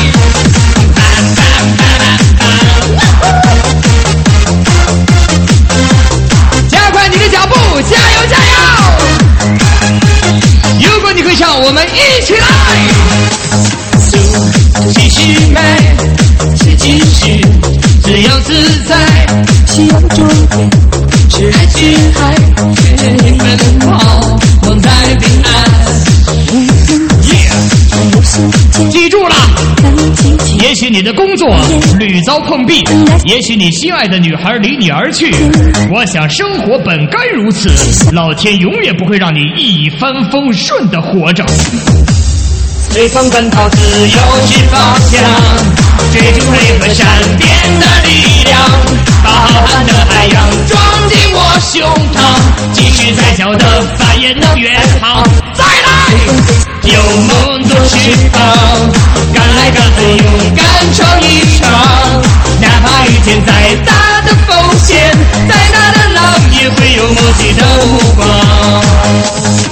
加快你的脚步，加油加油！如果你会唱，我们一起来！继续卖，继续自由自在，希望终点是爱去爱，全力奔跑，梦在彼岸。记住了，也许你的工作屡遭碰壁，也许你心爱的女孩离你而去，我想生活本该如此，老天永远不会让你一帆风顺的活着。随风奔跑，自由去方向，追逐黑河山巅的力量，把浩瀚的海洋装进我胸膛，即使再小的帆也能远航。再来，有梦多翅膀，敢来敢往，勇敢闯一场，哪怕遇见再大的风险，再大的浪，也会有默契的目光。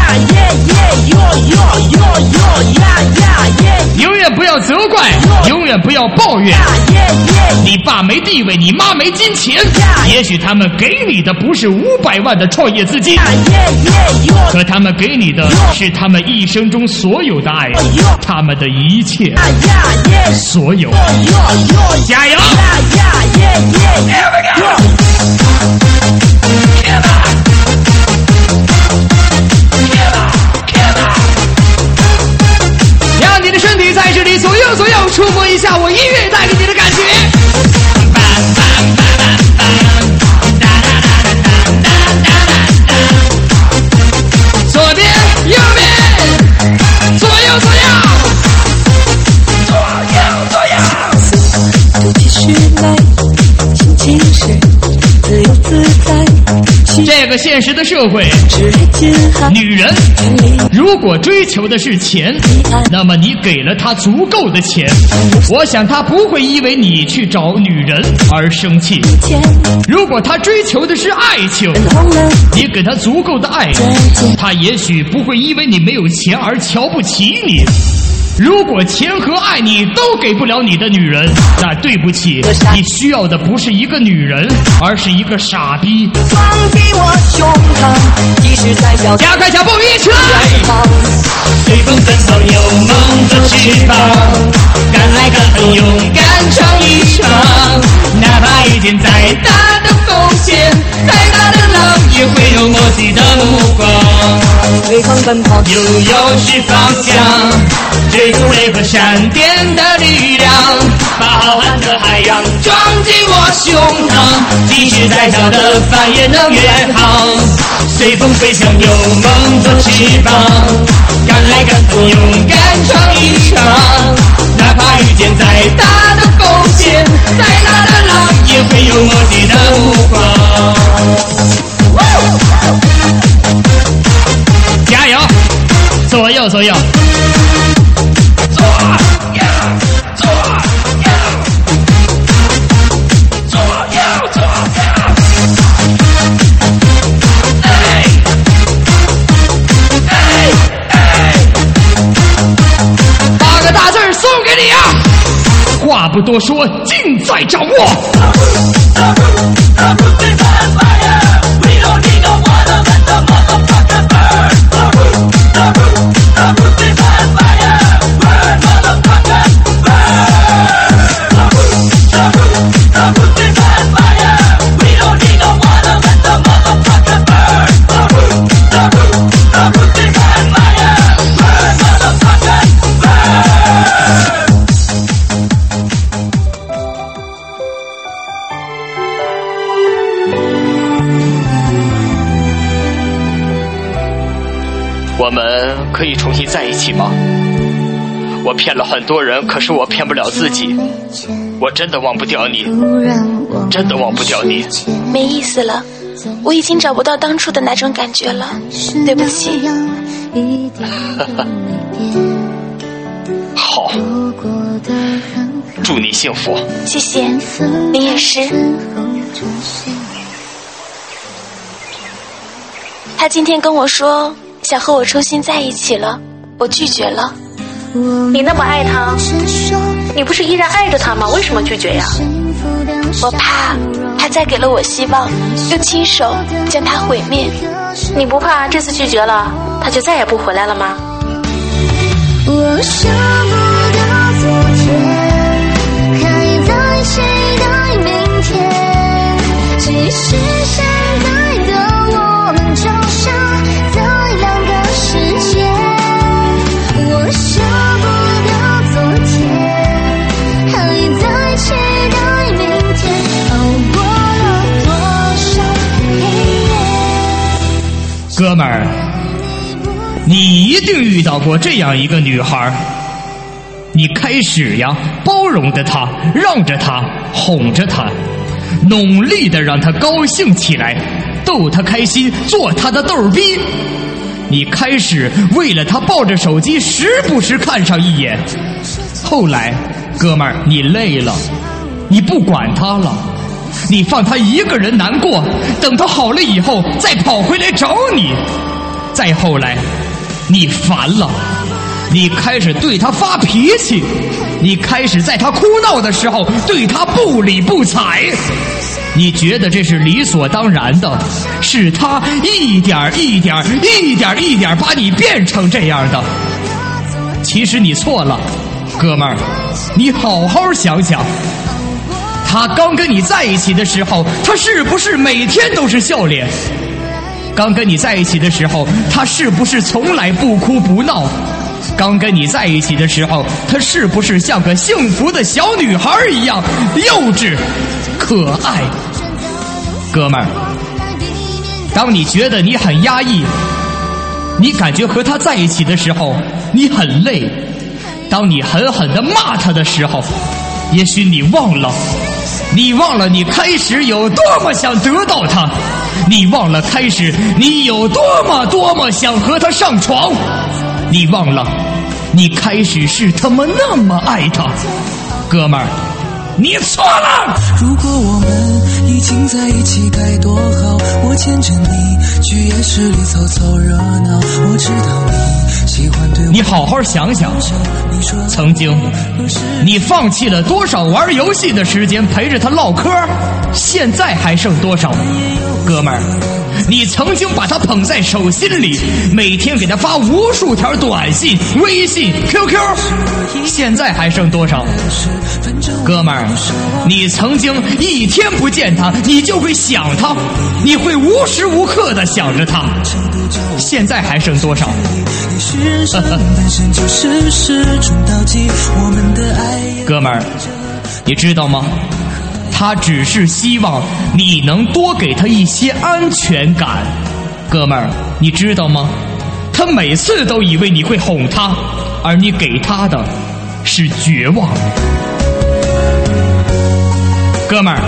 永远不要责怪，永远远不要抱怨。你爸没地位，你妈没金钱，也许他们给你的不是五百万的创业资金，可他们给你的是他们一生中所有的爱，他们的一切，所有。加油！让你的身体在这里左右左右触摸一下我音乐带给你的感觉。左边，右边，左右左右，左右左右。都继续来，心情是自由自在。这个现实的社会，女人如果追求的是钱，那么你给了她足够的钱，我想她不会因为你去找女人而生气。如果她追求的是爱情，你给她足够的爱，她也许不会因为你没有钱而瞧不起你。如果钱和爱你都给不了你的女人，那对不起，你需要的不是一个女人，而是一个傻逼。 放弃我胸膛，即使再小， 加快脚步，一起来！ 随风奔跑，有梦的翅膀，敢爱敢恨，勇敢闯一闯。哪怕遇见再大的风险，再大的浪，也会有默契的目光。随风奔跑，悠悠是方向。追逐雷和闪电的力量，把浩瀚的海洋装进我胸膛，即使再小的帆也能远航。随风飞翔，有梦做翅膀，敢爱敢恨，勇敢闯一闯。哪怕遇见再大的风险，再大的浪，也会有默契的目光。 加油！左右左右。八个大字送给你啊！话不多说，尽在掌握。 我们可以重新在一起吗？我骗了很多人，可是我骗不了自己。我真的忘不掉你，真的忘不掉你。 没意思了，我已经找不到当初的那种感觉了，对不起。 好，祝你幸福。 谢谢，你也是。他今天跟我说想和我重新在一起了，我拒绝了。 你那么爱他，你不是依然爱着他吗？为什么拒绝呀？ 我怕他再给了我希望，又亲手将他毁灭。 你不怕这次拒绝了，他就再也不回来了吗？ 我舍不得昨天，还在期待明天，即使现在的我们就像在两个世界。我舍不得昨天，还在期待明天，熬过了多少黑夜。 哥们儿，你一定遇到过这样一个女孩，你开始呀包容着她，让着她，哄着她，努力的让她高兴起来，逗她开心，做她的逗逼。你开始为了她抱着手机时不时看上一眼，后来哥们儿你累了，你不管她了，你放她一个人难过，等她好了以后再跑回来找你。再后来你烦了， 你开始对他发脾气，你开始在他哭闹的时候对他不理不睬，你觉得这是理所当然的，是他一点一点一点一点把你变成这样的。其实你错了，哥们儿，你好好想想，他刚跟你在一起的时候，他是不是每天都是笑脸？刚跟你在一起的时候，他是不是从来不哭不闹？刚跟你在一起的时候，她是不是像个幸福的小女孩一样幼稚可爱？哥们儿，当你觉得你很压抑，你感觉和她在一起的时候你很累，当你狠狠地骂她的时候，也许你忘了你忘了你开始有多么想得到她，你忘了开始你有多么多么想和她上床，你忘了你开始是他妈那么爱他。哥们儿，你错了。 如果我们已经在一起该多好，我牵着你去夜市里凑凑热闹，我知道你喜欢对我。 你好好想想，曾经你放弃了多少玩游戏的时间陪着他唠嗑，现在还剩多少？哥们儿，你曾经把他捧在手心里，每天给他发无数条短信、微信、Q Q， 现在还剩多少？哥们儿，你曾经一天不见他，你就会想他，你会无时无刻的想着他，现在还剩多少？哥们儿，你知道吗？他只是希望你能多给他一些安全感。哥们儿，你知道吗？他每次都以为你会哄他，而你给他的是绝望。哥们儿，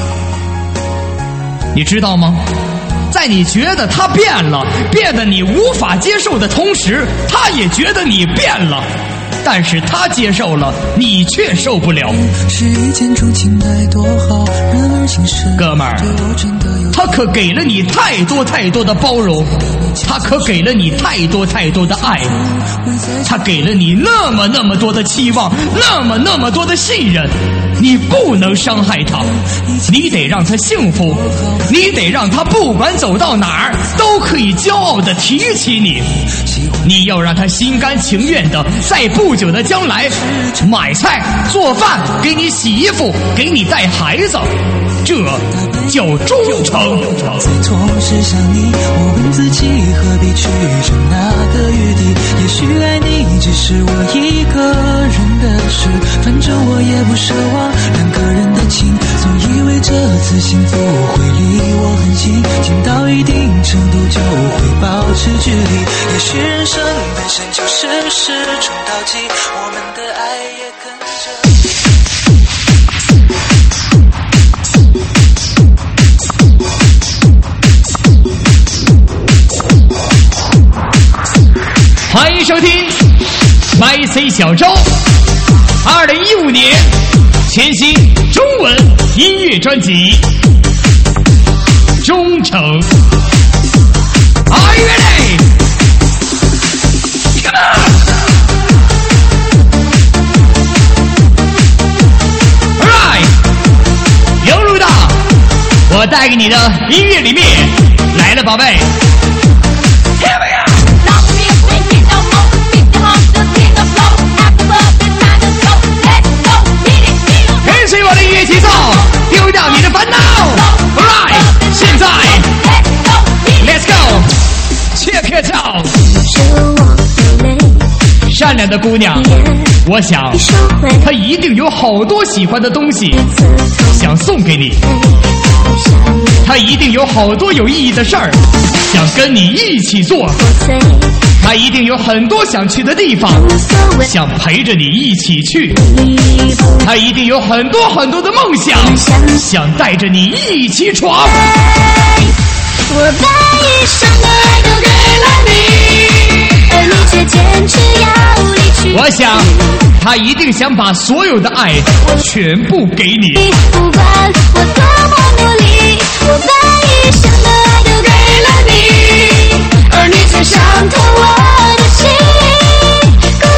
你知道吗？在你觉得他变了，变得你无法接受的同时，他也觉得你变了，但是他接受了，你却受不了。 是一见钟情该多好，然而情是哥们儿，他可给了你太多太多的包容，他可给了你太多太多的爱，他给了你那么那么多的期望，那么那么多的信任，你不能伤害他，你得让他幸福，你得让他不管走到哪儿都可以骄傲地提起你，你要让他心甘情愿的在不久的将来买菜做饭，给你洗衣服，给你带孩子，这叫忠诚。 在同时想你，我问自己何必去争那个余地，也许爱你只是我一个人的事，反正我也不奢望两个人的情，总以为这次幸福会离我很近，近到一定程度就会保持距离，也许人生本身就是时钟倒计，我们的爱也跟着。 欢迎收听 Y C 小周二零一五年全新中文音乐专辑《忠诚》。Are you ready? Come on! Alright， 融入到我带给你的音乐里面来了，宝贝。Here we go！跟随我的音乐节奏，丢掉你的烦恼。Alright， 现在 Let's go， check it out。善良的姑娘，我想她一定有好多喜欢的东西想送给你，她一定有好多有意义的事儿想跟你一起做，她一定有很多想去的地方想陪着你一起去，她一定有很多很多的梦想想带着你一起闯。 我把一生的爱都给了你，而你却坚持要离去。 我想他一定想把所有的爱全部给你， 不管我多么努力，我把一生的爱都给了你，而你却伤透我的心。孤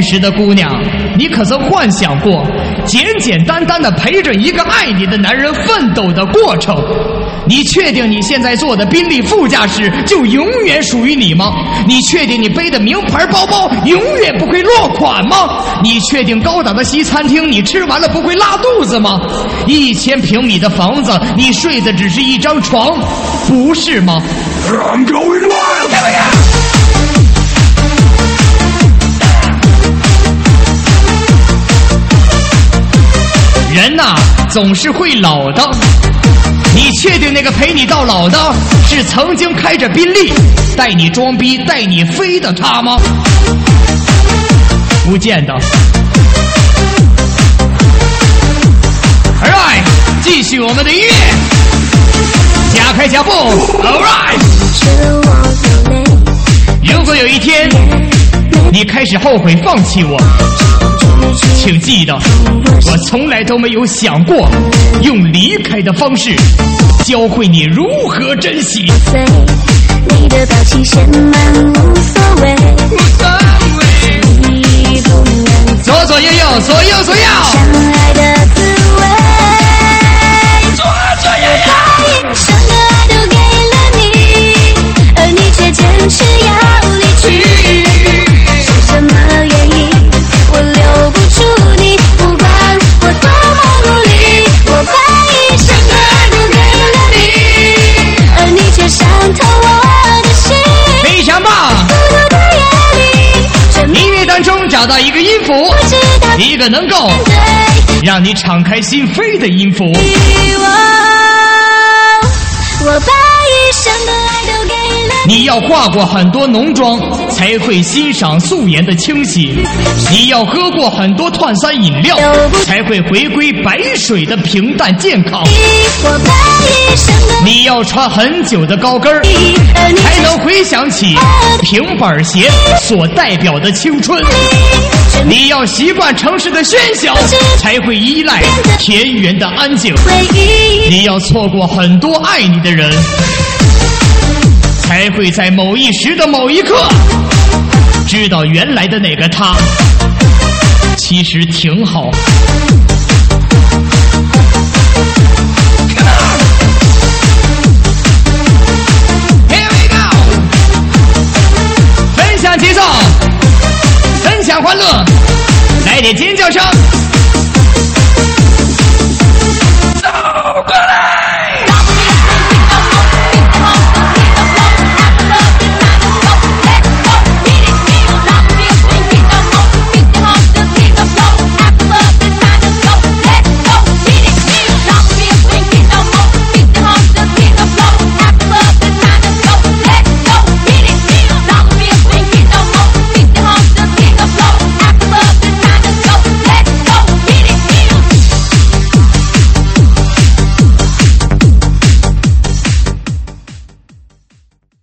实的姑娘，你可曾幻想过简简单单的陪着一个爱你的男人奋斗的过程？你确定你现在坐的宾利副驾驶就永远属于你吗？你确定你背的名牌包包永远不会落款吗？你确定高档的西餐厅你吃完了不会拉肚子吗？一千平米的房子你睡的只是一张床，不是吗？ I'm going wild! 人呐、啊，总是会老的。你确定那个陪你到老的是曾经开着宾利带你装逼带你飞的他吗？不见得。Alright， 继续我们的音乐，加快脚步。Alright， 如果有一天你开始后悔放弃我，请记得，我从来都没有想过用离开的方式教会你如何珍惜。 你的表情显满无所谓，无所谓，你不能左左右右，左右左右， 相爱的滋味， 左左右右， 把一生的爱都给了你，而你却坚持要离去，是什么原因？我留不住你，不管我多么努力，我把一生的爱都给了你，而你却伤透我的心。 非常棒！音乐当中找到一个音符，一个能够让你敞开心扉的音符。 我把一生的爱都给了你，你要化过很多浓妆，才会欣赏素颜的清洗；你要喝过很多碳酸饮料，才会回归白水的平淡健康； 我把一生的你要穿很久的高跟儿，才能回想起平板鞋所代表的青春；你要习惯城市的喧嚣，才会依赖田园的安静；你要错过很多爱你的人，才会在某一时的某一刻知道原来的那个他其实挺好。Here we go， 分享节奏，分享欢乐，来点尖叫声，走过来。